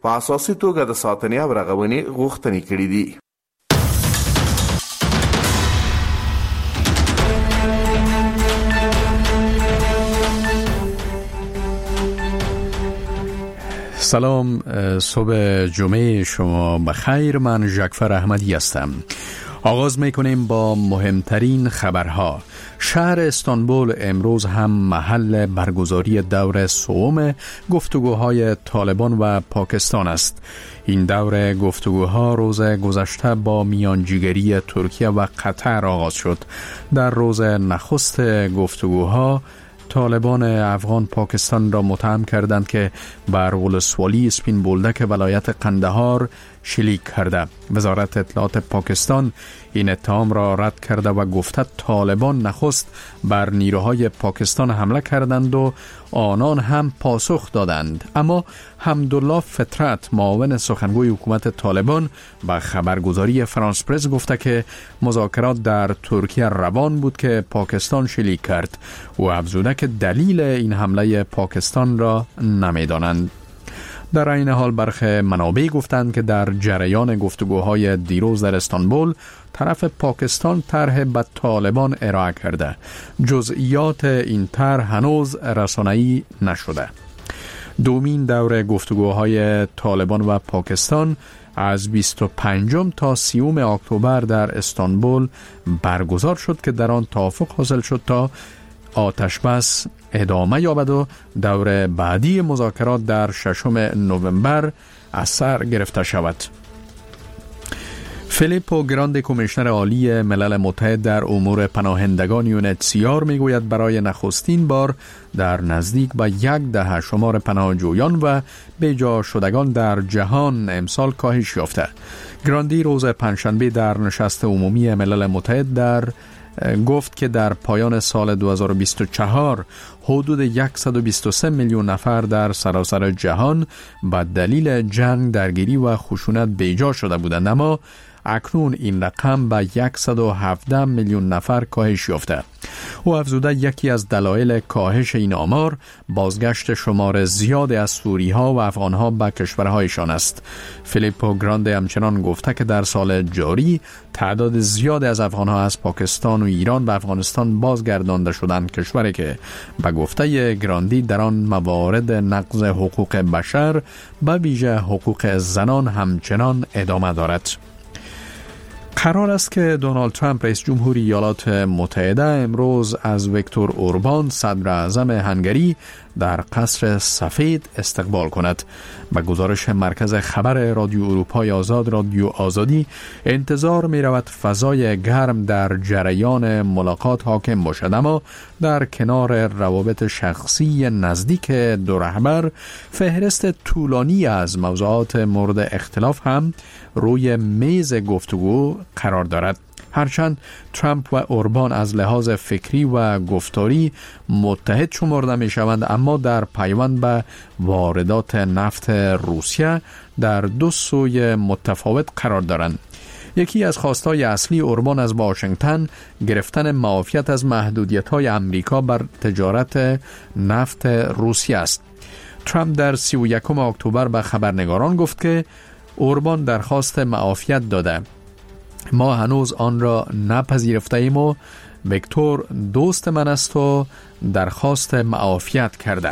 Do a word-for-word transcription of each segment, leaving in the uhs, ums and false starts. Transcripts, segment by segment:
په اساسي توګه د ساتنې او رغونې غوښتنې کړې دي. سلام، صبح جمعه شما بخیر. من ژکفر احمدی هستم. آغاز میکنیم با مهمترین خبرها. شهر استانبول امروز هم محل برگزاری دور سوم گفتگوهای طالبان و پاکستان است. این دور گفتگوها روز گذشته با میانجیگری ترکیه و قطر آغاز شد. در روز نخست گفتگوها طالبان افغان پاکستان را متهم کردند که بر ولسوالی اسپین بولدک ولایت قندهار شلیک کرده. وزارت اطلاعات پاکستان این اتهام را رد کرده و گفته طالبان نخست بر نیروهای پاکستان حمله کردند و آنان هم پاسخ دادند. اما حمدالله فطرت، معاون سخنگوی حکومت طالبان، به خبرگزاری فرانس پرس گفته که مذاکرات در ترکیه روان بود که پاکستان شلیک کرد و افزوده که دلیل این حمله پاکستان را نمی‌دانند. در این حال برخی منابع گفتند که در جریان گفتگوهای دیروز در استانبول طرف پاکستان طرح به طالبان ارائه کرده. جزئیات این طرح هنوز رسانه‌ای نشده. دومین دور گفتگوهای طالبان و پاکستان از بیست و پنجم تا سیوم اکتبر در استانبول برگزار شد که در آن توافق حاصل شد تا آتش بس ادامه یابد و دور بعدی مذاکرات در ششم نوامبر از سر گرفته شود. فیلیپو گراندی، کمیشنر عالی ملل متحد در امور پناهندگان یو ان اچ سی آر، میگوید برای نخستین بار در نزدیک به یک دهه شمار پناهجویان و بیجا شدگان در جهان امسال کاهش یافته. گراندی روز پنجشنبه در نشست عمومی ملل متحد در گفت که در پایان سال دو هزار و بیست و چهار حدود صد و بیست و سه میلیون نفر در سراسر جهان به دلیل جنگ، درگیری و خشونت بیجا شده بودند، اما اکنون این رقم به صد و هفده میلیون نفر کاهش یافته. او افزوده یکی از دلایل کاهش این آمار بازگشت شمار زیاد از سوری‌ها و افغان‌ها به کشورهایشان است. فیلیپو گراندی همچنان گفته که در سال جاری تعداد زیاد از افغان‌ها از پاکستان و ایران به افغانستان بازگردانده شدند، کشوری که به گفته گراندی در آن موارد نقض حقوق بشر به ویژه حقوق زنان همچنان ادامه دارد. قرار است که دونالد ترامپ رئیس جمهوری ایالات متحده امروز از ویکتور اوربان صدر اعظم هنگری در قصر سفید استقبال کند. به گزارش مرکز خبر رادیو اروپای آزاد رادیو آزادی انتظار می رود فضای گرم در جریان ملاقات حاکم باشد، اما در کنار روابط شخصی نزدیک دو رهبر فهرست طولانی از موضوعات مورد اختلاف هم روی میز گفتگو قرار دارد. هرچند ترامپ و اوربان از لحاظ فکری و گفتاری متحد شمرده می شوند، اما در پیوند به واردات نفت روسیه در دو سوی متفاوت قرار دارند. یکی از خواستهای اصلی اوربان از واشنگتن گرفتن معافیت از محدودیت‌های امریکا بر تجارت نفت روسیه است. ترامپ در سی و یکم اکتبر به خبرنگاران گفت که اوربان درخواست معافیت داده. ما هنوز آن را نپذیرفته ایم و ویکتور دوست من است و درخواست معافیت کرده.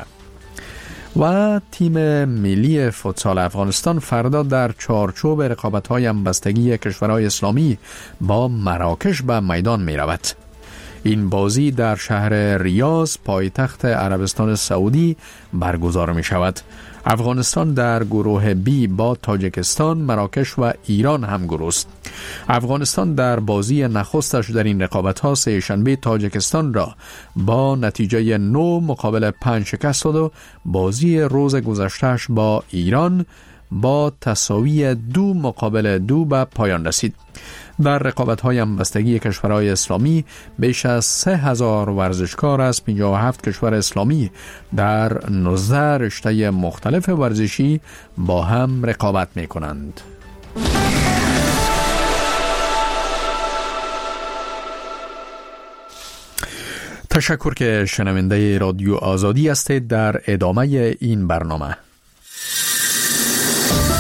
و تیم ملی فوتسال افغانستان فردا در چارچوب رقابت‌های همبستگی کشورهای اسلامی با مراکش به میدان می رود. این بازی در شهر ریاض پایتخت عربستان سعودی برگزار می شود. افغانستان در گروه بی با تاجیکستان، مراکش و ایران هم گروه است. افغانستان در بازی نخستش در این رقابت‌ها سه شنبه تاجیکستان را با نتیجه نه مقابل پنج شکست داد و بازی روز گذشتهش با ایران با تساوی دو مقابل دو به پایان رسید. در رقابت‌های همبستگی کشورهای اسلامی بیش از سه هزار ورزشکار از پنجاه و هفت کشور اسلامی در نوزده رشته مختلف ورزشی با هم رقابت می‌کنند. تشکر که شنونده رادیو آزادی هستید. در ادامه این برنامه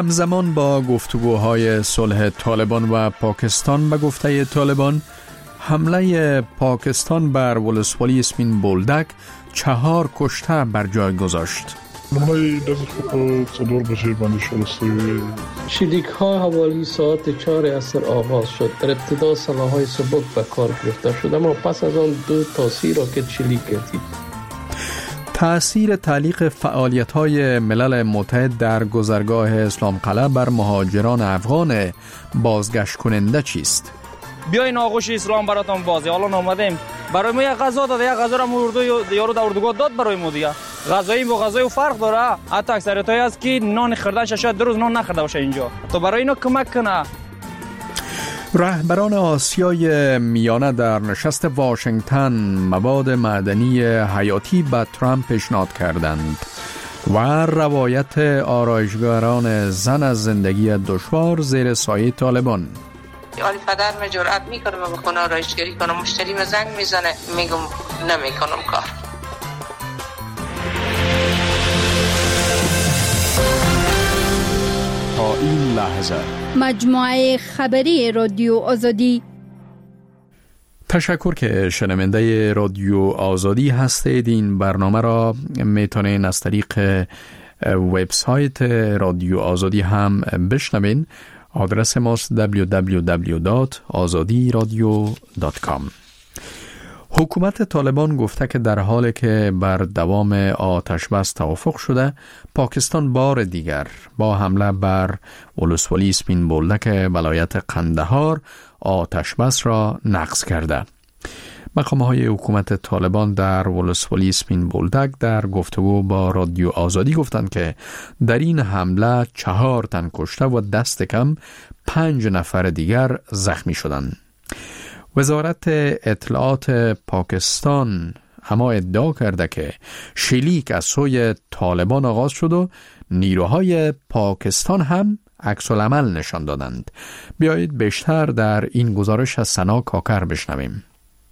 همزمان با گفتگوهای صلح طالبان و پاکستان به گفته طالبان، حمله پاکستان بر ولسوالی سپین بولدک چهار کشته بر جای گذاشت. نمای دست خود صدور بشه بند شلسته شلیک ها حوالی ساعت چهار عصر آغاز شد. در ابتدا سلاح‌های سبک به کار گرفته شد، اما پس از آن دو تا سی راکت شلیک گردید. تأثیر تعلیق فعالیت‌های ملل متحد در گذرگاه اسلام قلعه بر مهاجران افغان بازگشت کننده چیست؟ بیاین آغوش اسلام براتون بازی. حالا اومدیم برای ما یک غذا داده، یک غذا را اردو یارو در اردوگاه داد برای ما دیگه. غذایی با غذای فرق داره. حتی اکثریتایی هست که نان خوردنش شاید دو روز نان نخورده باشه اینجا. تو برای اینا کمک کنه. رهبران آسیای میانه در نشست واشنگتن مواد معدنی حیاتی به ترامپ پیشنهاد کردند و روایت آرایشگران زن از زندگی دشوار زیر سایه طالبان. ولی پدر می جرأت میکنه و بخونه آرایشگری کنه، مشتری می زنگ میزنه، میگم نمیکنم کار. تا این لحظه مجموعه خبری رادیو آزادی. تشکر که شنونده رادیو آزادی هستید. این برنامه را میتونین از طریق وبسایت رادیو آزادی هم بشنوین. آدرس ماست دبلیو دبلیو دبلیو دات آزادی رادیو دات کام. حکومت طالبان گفته که در حالی که بر دوام آتش بس توافق شده، پاکستان بار دیگر با حمله بر ولسوالی سپین بولدک ولایت قندهار آتش بس را نقض کرده. مقام‌های حکومت طالبان در ولسوالی سپین بولدک در گفتگو با رادیو آزادی گفتند که در این حمله چهار تن کشته و دست کم پنج نفر دیگر زخمی شدند. وزارت اطلاعات پاکستان اما ادعا کرده که شلیک از سوی طالبان آغاز شد و نیروهای پاکستان هم عکس العمل نشان دادند. بیایید بیشتر در این گزارش از سنا کاکر بشنویم.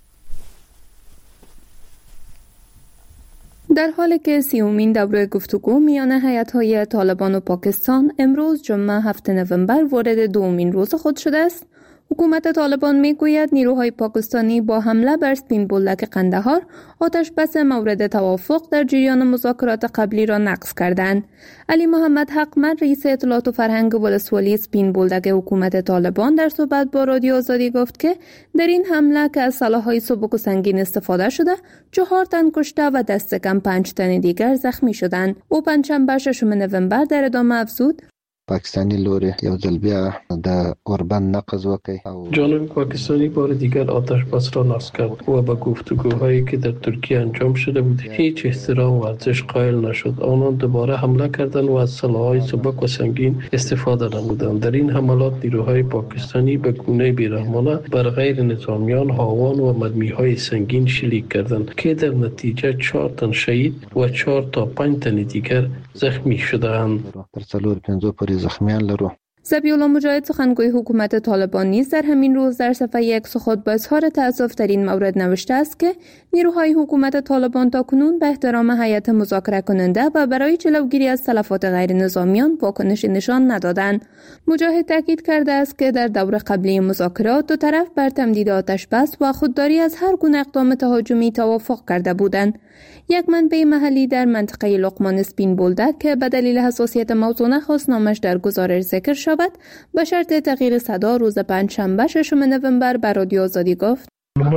در حالی که سیومین دوره گفتگو میان هیئت‌های طالبان و پاکستان امروز جمعه هفتم نوامبر وارد دومین روز خود شده است، حکومت طالبان میگوید نیروهای پاکستانی با حمله بر سپین بولدک قندهار آتش بس مورد توافق در جریان مذاکرات قبلی را نقض کردند. علی محمد حقمند رئیس اطلاعات و فرهنگ ولسوالی سپین بولدک حکومت طالبان در صحبت با رادیو آزادی گفت که در این حمله که از سلاح‌های سبک و سنگین استفاده شده، چهار تن کشته و دست کم پنج تن دیگر زخمی شدند. او پنجشنبه ششم نوامبر در ادامه افزود: پاکستانی لوری یو ځل بیا د اوربند نقض وکړ. جانب پاکستانی بار دیگر آتش بس را نقض کرد و با گفتگوهایی که در ترکیه انجام شده بود هیچ احترام و ارزش قائل نشد. آنان دوباره حمله کردند و از سلاح‌های سبک و سنگین استفاده نمودند. در این حملات نیروهای پاکستانی به گونه بی‌رحمانه بر غیر نظامیان، هاوان و مدمی‌های سنگین شلیک کردند که در نتیجه چهار تن شهید و چهار تا پنج تن دیگر زخمی شدند. زخمیان لرو. ذبیح‌الله مجاهد سخنگوی حکومت طالبان نیز در همین روز در صفحه اکس خود با اظهار تأسف در این مورد نوشته است که نیروهای حکومت طالبان تاکنون به احترام هیئت مذاکره کننده و برای جلوگیری از تلفات غیر نظامیان واکنش نشان ندادند. مجاهد تاکید کرده است که در دور قبلی مذاکرات دو طرف بر تمدید آتش بس و خودداری از هر گونه اقدام تهاجمی توافق کرده بودند. یک منبع محلی در منطقه لقمان سپین بولدک که به دلیل حساسیت موضوع نخواست نامش در گزارش ذکر شود، به شرط تغییر صدا روز پنجشنبه ششم نوامبر به رادیو آزادی گفت: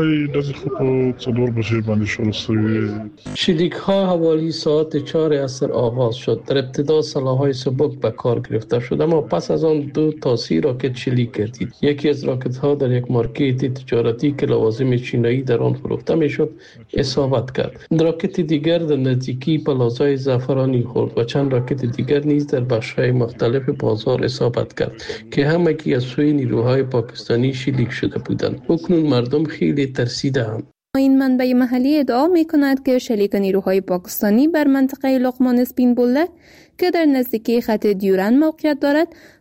شلیک ها حوالی ساعت چهار عصر آغاز شد. در ابتدا سلاح‌های سبک به کار گرفته شد، اما پس از آن دو تا سی راکت شلیک گردید. یکی از راکت ها در یک مارکت تجارتی که لوازم چینایی در آن فروخته میشد اصابت کرد. راکت دیگر در نزدیکی پلازای زعفرانی خورد و چند راکت دیگر نیز در بخش‌های مختلف بازار اصابت کرد که همگی از سوی نیروهای پاکستانی شلیک شده بودند. اکنون مردم خیلی ترسیدند. این منبع محلی ادعا می کند که شلیک نیروهای پاکستانی بر منطقه لقمان سپین بولدک که در نزدیکی خط دیورند موقعیت دارد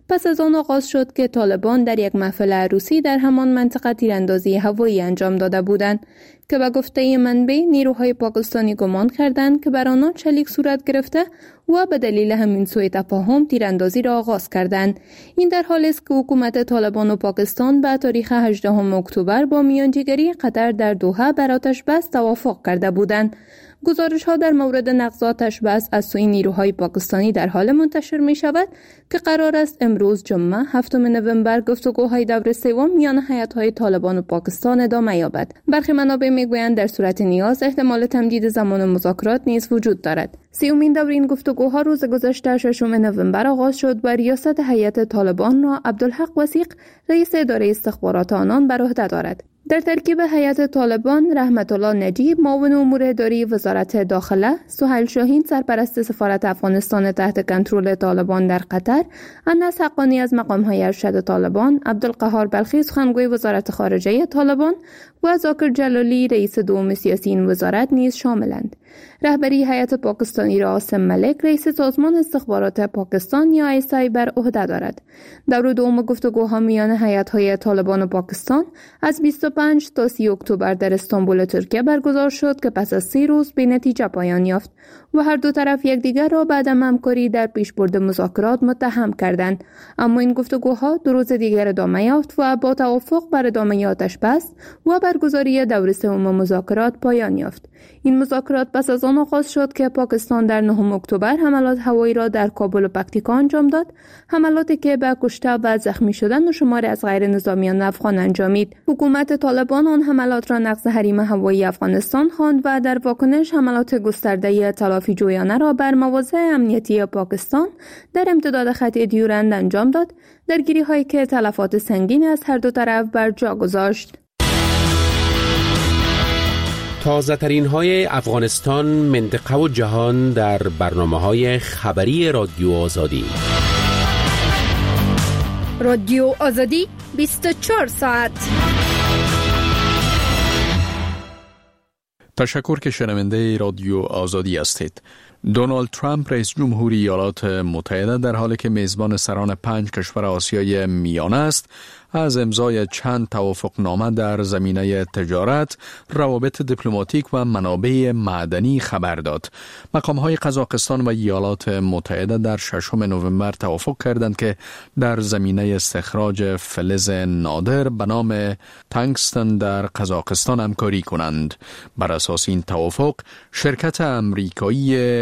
پس از آن آغاز شد که طالبان در یک محفل عروسی در همان منطقه تیراندازی هوایی انجام داده بودند که به گفته منبع نیروهای پاکستانی گمان کردند که بر آنان شلیک صورت گرفته و به دلیل همین سوء تفاهم تیراندازی را آغاز کردند. این در حالی است که حکومت طالبان و پاکستان به تاریخ هجدهم اکتبر با میانجیگری قطر در دوحه بر آتش بس توافق کرده بودند. گزارش ها در مورد نقض آتش بس از سوی نیروهای پاکستانی در حال منتشر می شود که قرار است امروز جمعه هفتم نوامبر گفتگوهای دور سوم میان هیئت‌های طالبان و پاکستان ادامه یابد. برخی منابع میگویند در صورت نیاز احتمال تمدید زمان مذاکرات نیز وجود دارد. سیومین دور این گفتگوها روز گذشته ششم نوامبر آغاز شد و ریاست هیئت طالبان را عبدالحق وثیق رئیس اداره استخبارات آنان بر عهده دارد. در ترکیب هیئت طالبان رحمت الله نجیب معاون امور اداری وزارت داخله، سهیل شاهین سرپرست سفارت افغانستان تحت کنترل طالبان در قطر، انس حقانی از مقام‌های ارشد طالبان، عبدالقهار بلخی سخنگوی وزارت خارجه طالبان و ذاکر جلالی رئیس دوم سیاسی این وزارت نیز شاملند. رهبری هیئت پاکستانی را عاصم ملک رئیس سازمان استخبارات پاکستان یا آی اس آی بر عهده دارد. دور دوم گفتگوها میان هیئت‌های طالبان و پاکستان از بیست و پنج تا سی اکتبر در استانبول ترکیه برگزار شد که پس از سی روز به نتیجه پایان یافت و هر دو طرف یکدیگر را به عدم همکاری در پیشبرد مذاکرات متهم کردند. اما این گفتگوها دو روز دیگر ادامه یافت و با توافق بر ادامه آتش بس و برگزاری دور سوم مذاکرات پایان یافت. این مذاکرات پس از آن آغاز شد که پاکستان در نهم اکتبر حملات هوایی را در کابل و پکتیکا انجام داد، حملاتی که به کشته و زخمی شدن و شماری از غیر نظامیان افغان انجامید. حکومت طالبان آن حملات را نقض حریم هوایی افغانستان خواند و در واکنش حملات گسترده تلافی جویانه را بر مواضع امنیتی پاکستان در امتداد خط دیورند انجام داد، درگیری هایی که تلفات سنگین از هر دو طرف بر جا گذاشت. تازه ترین های افغانستان، منطقه و جهان در برنامه های خبری رادیو آزادی. رادیو آزادی بیست و چهار ساعت. تشکر که شنونده رادیو آزادی هستید. دونالد ترامپ رئیس جمهوری ایالات متحده در حالی که میزبان سران پنج کشور آسیای میانه است، از امضای چند توافقنامه در زمینه تجارت، روابط دیپلماتیک و منابع معدنی خبر داد. مقام‌های قزاقستان و ایالات متحده در ششم نوامبر توافق کردند که در زمینه استخراج فلز نادر به نام تانگستن در قزاقستان همکاری کنند. بر اساس این توافق، شرکت امریکایی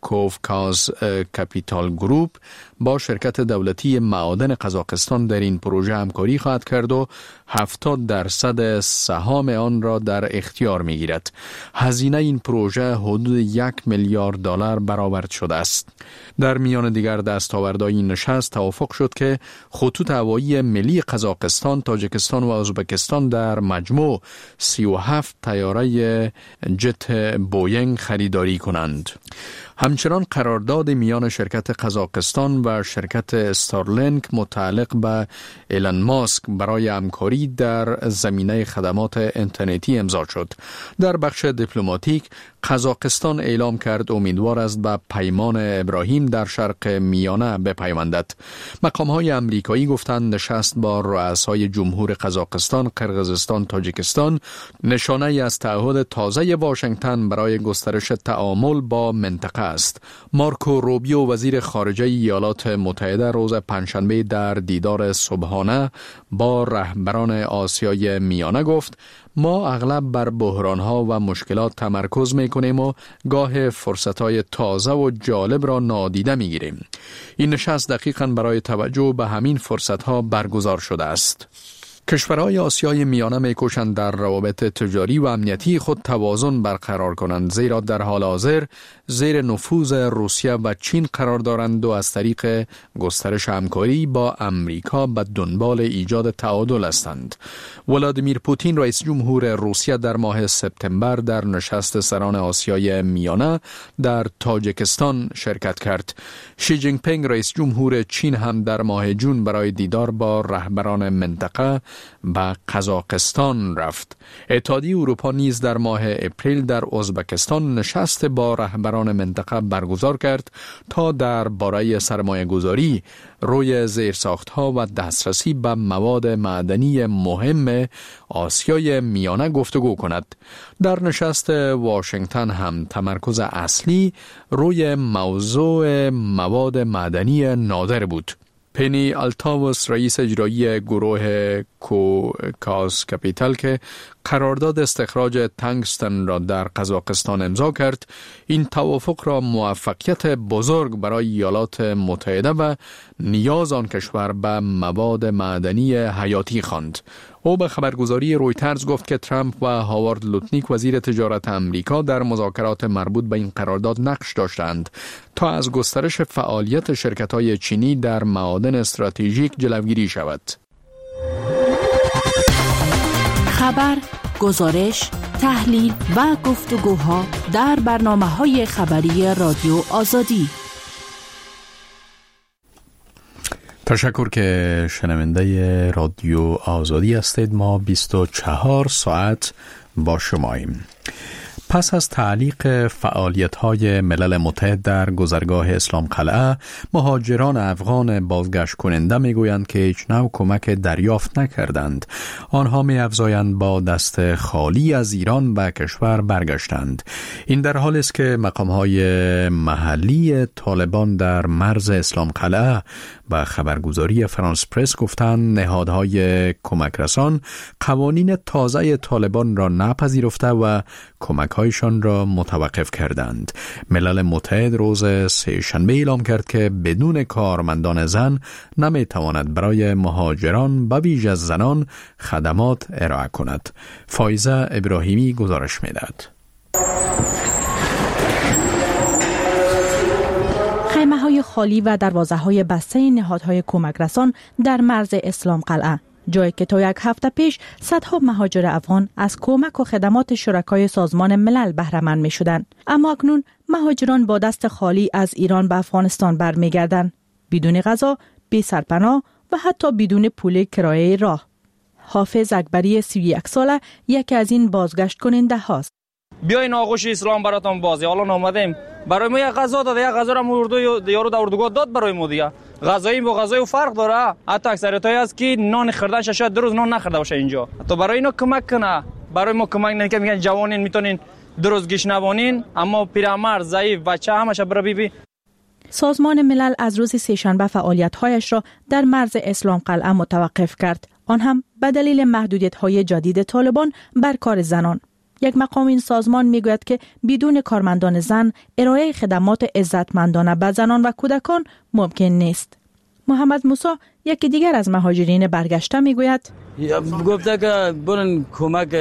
کوفکاز کپیتال گروپ با شرکت دولتی معادن قزاقستان در این پروژه همکاری خواهد کرد و هفتاد درصد سهام آن را در اختیار می گیرد. هزینه این پروژه حدود یک میلیارد دلار برآورد شده است. در میان دیگر دستاوردهای این نشست توافق شد که خطوط هوایی ملی قزاقستان، تاجیکستان و ازبکستان در مجموع سی و هفت طیاره جت بوینگ خریداری کنند. همچنان قرارداد میان شرکت قزاقستان و شرکت استارلینک متعلق به ایلان ماسک برای همکاری در زمینه خدمات اینترنتی امضا شد. در بخش دیپلماتیک، قزاقستان اعلام کرد امیدوار است به پیمان ابراهیم در شرق میانه بپیوندد. مقام‌های امریکایی گفتند نشست با رؤسای جمهور قزاقستان، قرقیزستان، تاجیکستان نشانه ای از تعهد تازه واشنگتن برای گسترش تعامل با منطقه است. مارکو روبیو وزیر خارجه ایالات متحده روز پنجشنبه در دیدار صبحانه با رهبران آسیای میانه گفت: ما اغلب بر بحرانها و مشکلات تمرکز میکنیم و گاه فرصتهای تازه و جالب را نادیده میگیریم. این نشست دقیقاً برای توجه به همین فرصتها برگزار شده است. کشورهای آسیای میانه می‌کوشند در روابط تجاری و امنیتی خود توازن برقرار کنند، زیرا در حال حاضر زیر نفوذ روسیه و چین قرار دارند و از طریق گسترش همکاری با امریکا به دنبال ایجاد تعادل هستند. ولادیمیر پوتین رئیس جمهور روسیه در ماه سپتامبر در نشست سران آسیای میانه در تاجیکستان شرکت کرد. شی جینگ پینگ رئیس جمهور چین هم در ماه جون برای دیدار با رهبران منطقه به قزاقستان رفت. اتحادیه اروپا نیز در ماه اپریل در ازبکستان نشست با رهبران منطقه برگزار کرد تا در باره سرمایه گذاری روی زیرساختها و دسترسی به مواد معدنی مهم آسیای میانه گفتگو کند. در نشست واشنگتن هم تمرکز اصلی روی موضوع مواد معدنی نادر بود. پنی التاوس رئیس اجرایی گروه کوکاس کپیتال که قرارداد استخراج تنگستن را در قزاقستان امضا کرد، این توافق را موفقیت بزرگ برای ایالات متحده و نیاز آن کشور به مواد معدنی حیاتی خواند. او به خبرگزاری رویترز گفت که ترامپ و هاوارد لوتنیک وزیر تجارت امریکا در مذاکرات مربوط به این قرارداد نقش داشتند تا از گسترش فعالیت شرکت‌های چینی در معادن استراتژیک جلوگیری شود. خبر، گزارش، تحلیل و گفتگوها در برنامه‌های خبری رادیو آزادی. تشکر که شنونده رادیو آزادی هستید. ما بیست و چهار ساعت با شماییم. پس از تعلیق فعالیت‌های ملل متحد در گذرگاه اسلام قلعه، مهاجران افغان بازگشت کننده می‌گویند که هیچ نوع کمک دریافت نکردند. آنها می‌افزایند با دست خالی از ایران به کشور برگشتند. این در حالی است که مقام‌های محلی طالبان در مرز اسلام قلعه به خبرگزاری فرانس پرس گفتند نهادهای کمک رسان قوانین تازه طالبان را نپذیرفته و کمک‌هایشان را متوقف کردند. ملل متحد روز سه شنبه اعلام کرد که بدون کارمندان زن نمی‌تواند برای مهاجران به ویژه زنان خدمات ارائه کند. فایزه ابراهیمی گزارش می‌دهد. خیمه‌های خالی و دروازه‌های بسته نهادهای کمک رسان در مرز اسلام قلعه، جایی که تا یک هفته پیش صدها مهاجر افغان از کمک و خدمات شرکای سازمان ملل بهره مند می‌شدند، اما اکنون مهاجران با دست خالی از ایران به افغانستان برمیگردند، بدون غذا، بی سرپناه و حتی بدون پول کرایه راه. حافظ اکبری سی و یک ساله یکی از این بازگشت کننده هاست. بیاین آغوش اسلام براتون بازی. حالا اومدیم برای ما یک غذا داد، یک غذا را اردو یارو در اردوگاه داد برای ما دیگه. غذایی با غذای فرق داره. حتی اکثریتایی هست که نان خوردن شاید دو روز نان نخورده باشه اینجا. تو برای اینا کمک کنه. برای ما کمک نمیکنه. میگن جوانین میتونین دو روز گیش نبانین، اما پیرمرد، ضعیف، بچه همش برای بی بی. سازمان ملل از روز سه‌شنبه فعالیت‌هایش را در مرز اسلام قلعه متوقف کرد، آن هم به دلیل محدودیت‌های جدید طالبان بر کار زنان. یک مقام این سازمان میگوید که بدون کارمندان زن ارائه خدمات عزتمندانه به زنان و کودکان ممکن نیست. محمد موسی یکی دیگر از مهاجرین برگشته میگوید گفته که برن کمک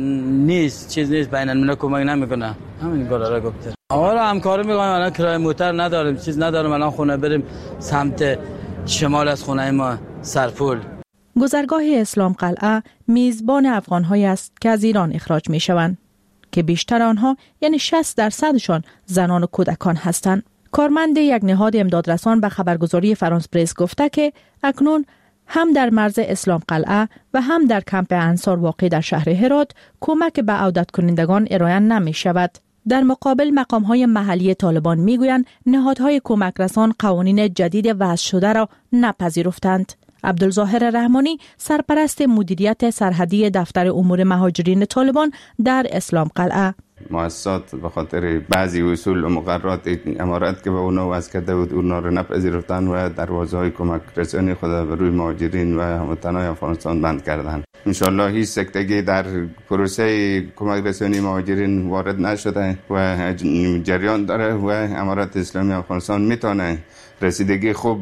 نیست، چیز نیست، بین الملل کمک نمیکنه، همین کارا را گفته. حالا همکاری میکنیم، الان کرایه موتر نداریم، چیز نداریم، الان خونه بریم سمت شمال از خونه ما سرپول. گذرگاه اسلام قلعه میزبان افغان‌هایی است که از ایران اخراج می‌شوند که بیشتر آنها یعنی شصت درصدشان زنان و کودکان هستند. کارمند یک نهاد امدادرسان به خبرگزاری فرانس پرس گفته که اکنون هم در مرز اسلام قلعه و هم در کمپ انصار واقع در شهر هرات کمک به عودت کنندگان ارائه نمی شود. در مقابل مقام‌های محلی طالبان می‌گویند نهادهای کمک رسان قوانین جدید وضع شده را نپذیرفتند. عبدالظاهر رحمانی سرپرست مدیریت سرحدی دفتر امور مهاجرین طالبان در اسلام قلعه: مؤسسات به خاطر بعضی اصول و مقررات امارات که به اونا وضع کرده بود اونا رو نپذیرفتن و دروازه‌های کمک رسانی خود به روی مهاجرین و هموطنان افغانستان بند کردند. انشالله هیچ سکتگی در پروسه کمک رسانی مهاجرین وارد نشده و جریان داره و امارات اسلامی افغانستان میتونه رسیدگی خوب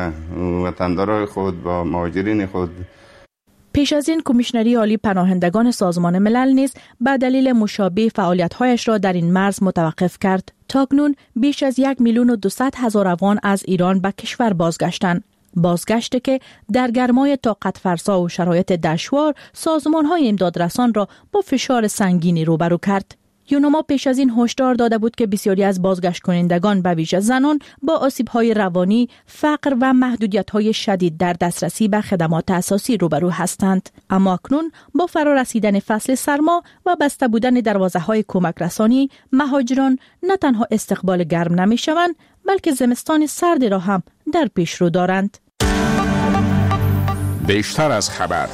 وطندارای خود با مهاجرین خود. پیش از این کمیشنری عالی پناهندگان سازمان ملل نیز به دلیل مشابه فعالیت‌هایش را در این مرز متوقف کرد. تاکنون بیش از یک میلیون و دویست هزار افغان از ایران به کشور بازگشتند. بازگشته که در گرمای طاقت فرسا و شرایط دشوار سازمان‌های امدادرسان را با فشار سنگینی روبرو کرد. یونما پیش از این هشدار داده بود که بسیاری از بازگشت کنندگان به ویژه زنان با آسیب‌های روانی، فقر و محدودیت‌های شدید در دسترسی به خدمات اساسی روبرو هستند. اما اکنون با فرا رسیدن فصل سرما و بسته بودن دروازه‌های کمک رسانی، مهاجران نه تنها استقبال گرم نمی‌شوند، بلکه زمستان سرد را هم در پیش رو دارند. بیشتر از خبر.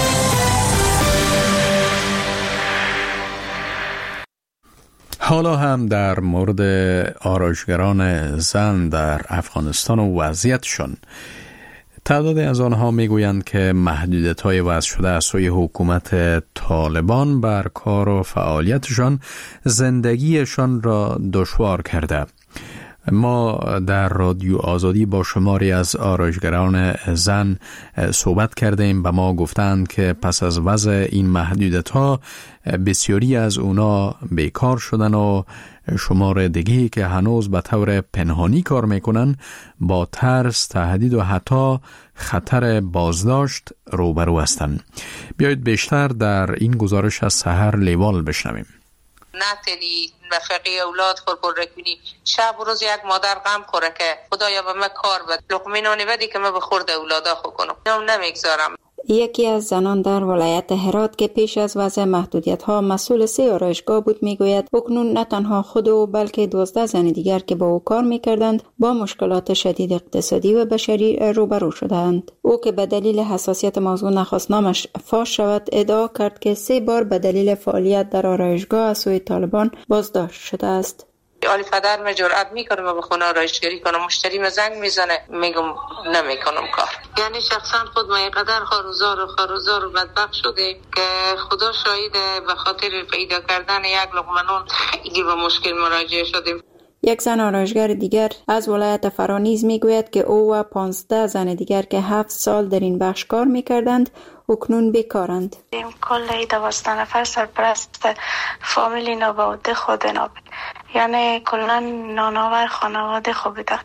حالا هم در مورد آرایشگران زن در افغانستان و وضعیتشون. تعدادی از آنها میگویند که محدودیت‌های وضع شده از سوی حکومت طالبان بر کار و فعالیتشان زندگیشان را دشوار کرده. ما در رادیو آزادی با شماری از آرایشگران زن صحبت کردیم. به ما گفتند که پس از وضع این محدودیت‌ها بسیاری از اونا بیکار شدن و شمار دیگه‌ای که هنوز به طور پنهانی کار میکنن با ترس، تهدید و حتی خطر بازداشت روبرو هستند. بیایید بیشتر در این گزارش از سحر لیوال بشنویم. نتری نفقه اولاد خور پر رکنی شب و روز یک مادر غم خوره که خدایا به من کار بد لقمه نانی بدی که من به خورد اولادا خو کنم. نم نمیگذارم. یکی از زنان در ولایت هرات که پیش از وضع محدودیت‌ها مسئول سه آرایشگاه بود میگوید اکنون نه تنها خود او بلکه دوازده زن دیگر که با او کار میکردند با مشکلات شدید اقتصادی و بشری روبرو شدند. او که به دلیل حساسیت موضوع نخواست نامش فاش شود ادعا کرد که سه بار به دلیل فعالیت در آرایشگاه از سوی طالبان بازداشت شده است. آلی پدر من جرأت میکنه من به خونه آرایشگری کنم، مشتری من زنگ میزنه میگم نمیکنم کار. یعنی شخصا خود ما اینقدر خاروزار و خاروزار و بدبخت شده که خدا شاهده به خاطر پیدا کردن یک لقمه نان خیلی به مشکل مراجعه شدیم. یک زن آرایشگر دیگر از ولایت فرانیز میگوید که او و پانزده زن دیگر که هفت سال در این بخش کار میکردند اکنون بیکارند. کل دوازده نفر سرپرست فامیلی نابوده خود نابود، یعنی کلا نانآور خانواده خوب بودن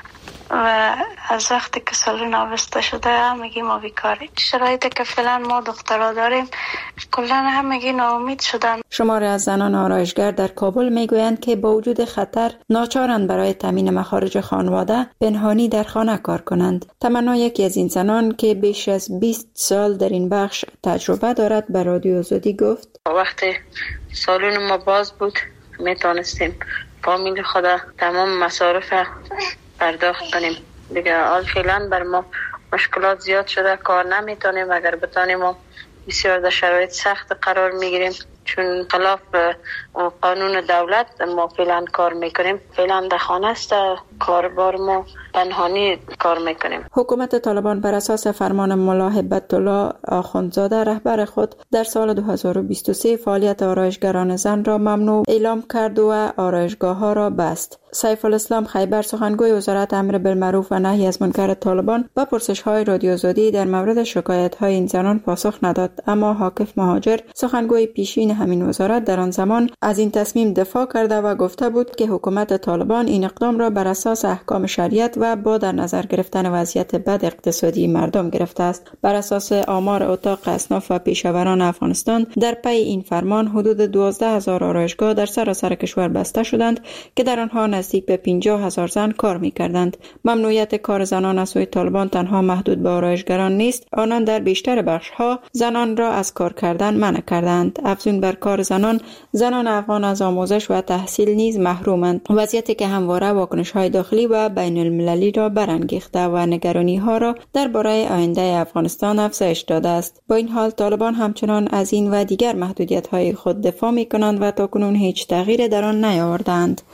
و از وقتی که سالون آبسته شده همگی ما بیکاریم. شرایطی که فعلا ما دخترها داریم کلا همگی ناامید شدن. شماری از زنان آرایشگر در کابل میگویند که با وجود خطر ناچارند برای تامین مخارج خانواده پنهانی در خانه کار کنند. تمنا یکی از این زنان که بیش از بیست سال در این بخش تجربه دارد به رادیو آزادی گفت وقتی سالون ما باز بود میتونستیم فامیل خود تمام مصارف پرداخت کنیم. دیگه حال فعلا بر ما مشکلات زیاد شده، کار نمیتونیم. اگر بتونیم ما بسیار در شرایط سخت قرار میگیریم چون خلاف قانون دولت ما فعلا کار میکنیم. فعلا در خانه است، کاربار ما پنهانی کار میکنیم. حکومت طالبان بر اساس فرمان ملا هبت الله آخوندزاده رهبر خود در سال دو هزار و بیست و سه فعالیت آرایشگران زن را ممنوع اعلام کرد و آرایشگاه ها را بست. سیف الاسلام خیبر سخنگوی وزارت امر بالمعروف و نهی از منکر طالبان با پرسش های رادیو آزادی در مورد شکایت های این زنان پاسخ نداد، اما حاکف مهاجر سخنگوی پیشین همین وزارت در آن زمان از این تصمیم دفاع کرده و گفته بود که حکومت طالبان این اقدام را بر اساس احکام شریعت و با در نظر گرفتن وضعیت بد اقتصادی مردم گرفته است. بر اساس آمار اتاق اصناف و پیشاوران افغانستان در پی این فرمان حدود دوازده هزار آرایشگاه در سراسر کشور بسته شدند که در آنها نزدیک به پنجاه هزار زن کار می‌کردند. ممنوعیت کار زنان از سوی طالبان تنها محدود به آرایشگران نیست، آنان در بیشتر بخش‌ها زنان را از کار کردن منع کردند. افزون بر کار زنان، زنان افغان از آموزش و تحصیل نیز محرومند، وضعیتی که همواره واکنش‌های داخلی و بین المللی را برانگیخته و نگرانی‌ها را درباره آینده افغانستان افزایش داده است. با این حال طالبان همچنان از این و دیگر محدودیت‌های خود دفاع می‌کنند و تاکنون هیچ تغییری در آن نیاوردند.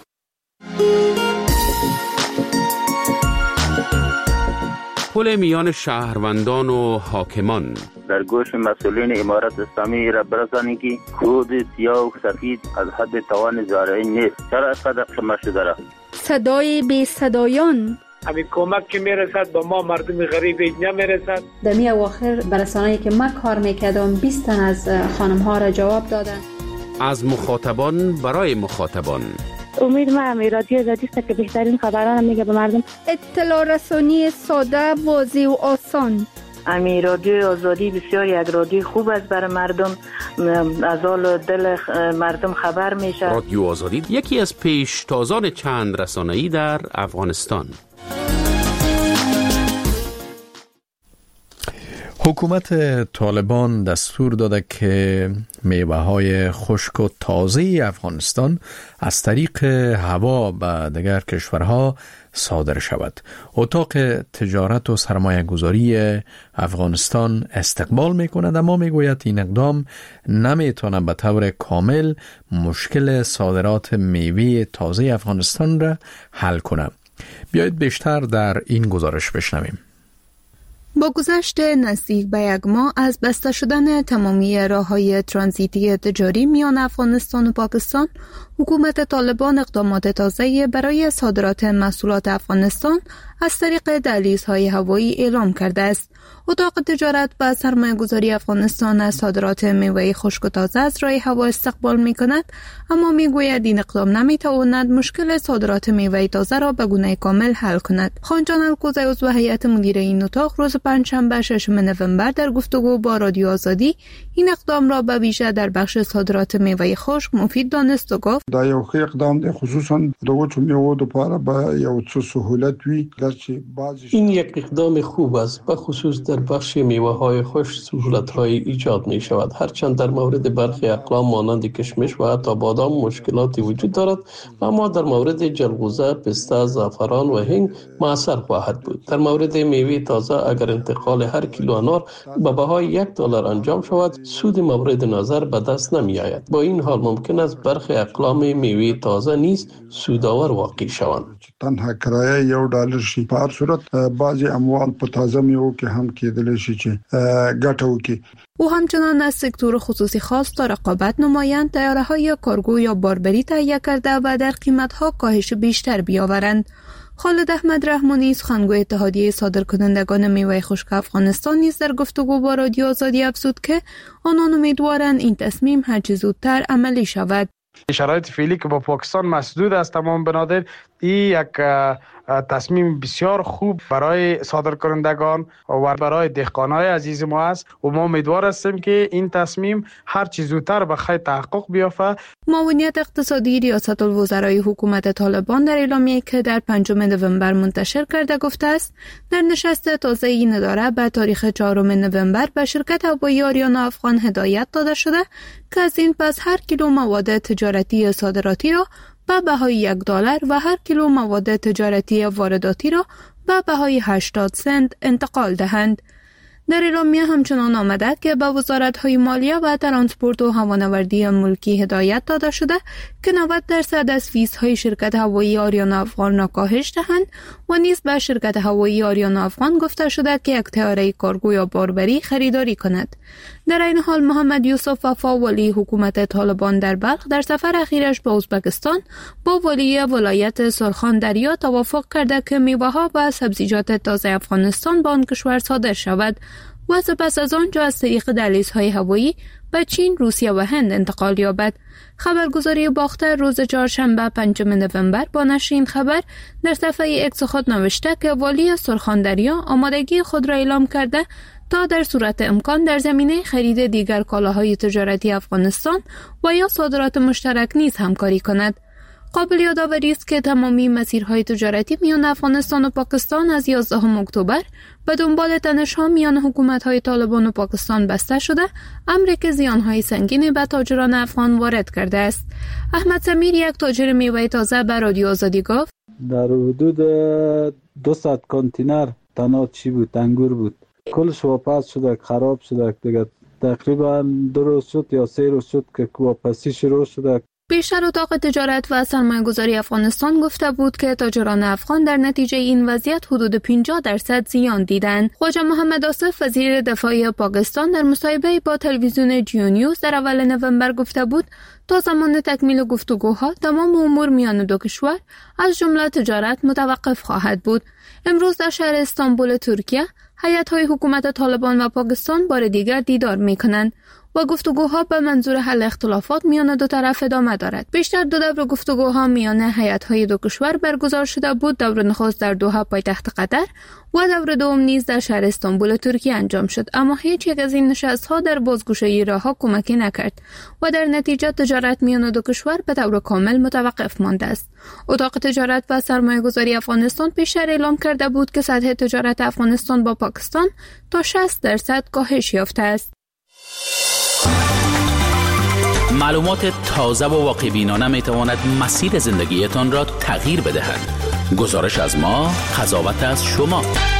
پل میان شهروندان و حاکمان در گوش مسئولین امارت اسلامی را برسانید که خود سیاه و سفید از حد توان زارعین نیست. چرا اینقدر شما شده را؟ صدای بی صدایان همین کمک که میرسد با ما مردم غریب اینجا میرسد. در می اواخر برسانه‌ای که من کار میکردم بیست تن از خانم ها را جواب دادن. از مخاطبان برای مخاطبان. امید ما هم رادیو آزادی است که بهترین خبران میگه به مردم. اطلاع رسانی ساده، واضح و آسان امی رادیو آزادی بسیار یک رادیو خوب است برای مردم، از حال دل مردم خبر میشه. رادیو آزادی یکی از پیشتازان چند رسانه‌ای در افغانستان. حکومت طالبان دستور داده که میوه‌های خشک و تازه افغانستان از طریق هوا به دیگر کشورها صادر شود. اتاق تجارت و سرمایه گذاری افغانستان استقبال می کند، اما می گوید این اقدام نمی تواند به طور کامل مشکل صادرات میوه تازه افغانستان را حل کند. بیایید بیشتر در این گزارش بشنویم. با گذشت نزدیک به یک ماه از بسته شدن تمامی راه‌های ترانزیتی تجاری میان افغانستان و پاکستان، حکومت طالبان اقدامات تازه‌ای برای صادرات محصولات افغانستان از طریق دهلیزهای هوایی اعلام کرده است. اتاق تجارت و سرمایه‌گذاری افغانستان از صادرات میوه خشک و تازه از راه هوا استقبال می‌کند، اما می‌گوید این اقدام نمی‌تواند مشکل صادرات میوه تازه را به گونه کامل حل کند. خانجان الکوزی عضو هیئت مدیره این اتاق روز پنجشنبه ششم نوامبر در گفتگو با رادیو آزادی این اقدام را به ویژه در بخش صادرات میوه خشک مفید دانست و گفت: دا یو ښه اقدام دی، خصوصا د وچو میوو لپاره به یو څه سهولت وي. این یک اقدام خوب است، به خصوص در بخش میوه های خشک سهولت های ایجاد می شود. هرچند در مورد برخی اقلام مانند کشمش و حتی بادام مشکلاتی وجود دارد، اما در مورد جلغوزه، پسته، زعفران و هنگ مؤثر خواهد بود. در مورد میوه تازه اگر انتقال هر کیلو انار به بهای یک دلار انجام شود، سود مورد نظر به دست نمی آید. با این حال ممکن است برخی اقلام میوه تازه نیز سودآور واقع شوند. تنها کرایه یو ډالر شي، په هر صورت بعضی اموال په تازه میوو کې هم کېدلی شي چې ګټه وکړي. او همچنان از سکتور خصوصی خواست تا رقابت نمایند، طیاره‌های کارگو یا باربری تهیه کرده و در قیمت‌ها کاهش بیشتر بیاورند. خالد احمد رحمانی سخنگوی اتحادیه صادرکنندگان میوه خشک افغانستان نیز در گفتگو با رادیو آزادی افزود که آنان امیدوارند این تصمیم هرچه زودتر عملی شود. شرایط فعلی که با پاکستان مسدود است تمام بنادر، این یک تصمیم بسیار خوب برای صادرکنندگان و برای دهقانای عزیز ما است و ما امیدوار هستیم که این تصمیم هر چه زودتر به خیر تحقق بیافته. معاونیت اقتصادی ریاست الوزرای حکومت طالبان در اعلامیه‌ای که در پنجم نوامبر منتشر کرده گفته است در نشست تازه این اداره به تاریخ چهارم نوامبر به شرکت هوایی آریانا افغان هدایت داده شده که از این پس هر کیلو مواد تجارتی صادراتی را به بهای یک دلار و هر کیلو مواد تجارتی وارداتی را به بهای هشتاد سنت انتقال دهند. در اعلامیه همچنان آمده که به وزارت‌های مالیه و ترانسپورت و هوانوردی ملکی هدایت داده شده که نود درصد از فیس‌های شرکت هوایی آریانا افغان را کاهش دهند و نیز به شرکت هوایی آریانا افغان گفته شده که یک طیاره کارگو یا باربری خریداری کند. در این حال محمد یوسف وفا ولی حکومت طالبان در بلخ در سفر اخیرش به ازبکستان با ولی ولایت سرخان دریا توافق کرده که میوه‌ها و سبزیجات تازه افغانستان به آن کشور صادر شود و سپس از آنجا از طریق دهلیزهای هوایی به چین، روسیه و هند انتقال یابد. خبرگزاری باختر روز چهارشنبه پنجم نوامبر با نشر این خبر در صفحه اکس خود نوشته که والی سرخاندریا آمادگی خود را اعلام کرده تا در صورت امکان در زمینه خرید دیگر کالاهای تجارتی افغانستان و یا صادرات مشترک نیز همکاری کند. قابل یادآوری است که تمامی مسیرهای تجارتی میان افغانستان و پاکستان از یازدهم اکتبر به دنبال تنش‌ها میان حکومت‌های طالبان و پاکستان بسته شده، امری که زیان‌های سنگینی به تاجران افغان وارد کرده است. احمد سمیر، یک تاجر میوه تازه، به رادیو آزادی گفت: در حدود دویست کانتینر تنها چی بود، انگور بود، کلش واپس شده، خراب شده دیگه. تقریبا دو روز شد یا سه روز شد که واپسی شروع شده. بیشتر اتاق تجارت و سرمایه‌گذاری افغانستان گفته بود که تاجران افغان در نتیجه این وضعیت حدود پنجاه درصد زیان دیدند. خواجه محمد آصف وزیر دفاع پاکستان در مصاحبه با تلویزیون جیو نیوز در اول نوامبر گفته بود تا زمان تکمیل گفتگوها تمام امور میان دو کشور از جمله تجارت متوقف خواهد بود. امروز در شهر استانبول ترکیه هیئت‌های حکومت طالبان و پاکستان بار دیگر دیدار می‌کنند. و گفتگوها به منظور حل اختلافات میان دو طرف ادامه دارد. بیشتر دو دور گفتگوها میان هیئت‌های دو کشور برگزار شده بود. دور نخست در دوحه پایتخت قطر و دور دوم نیز در شهر استانبول ترکیه انجام شد، اما هیچ یک از این نشست‌ها در بازگشایی راه‌ها کمکی نکرد و در نتیجه تجارت میان دو کشور به طور کامل متوقف مانده است. اتاق تجارت و سرمایه‌گذاری افغانستان پیشتر اعلام کرده بود که سطح تجارت افغانستان با پاکستان تا شصت درصد کاهش یافته است. معلومات تازه و واقع‌بینانه می‌تواند مسیر زندگیتان را تغییر بدهد. گزارش از ما، قضاوت از شما.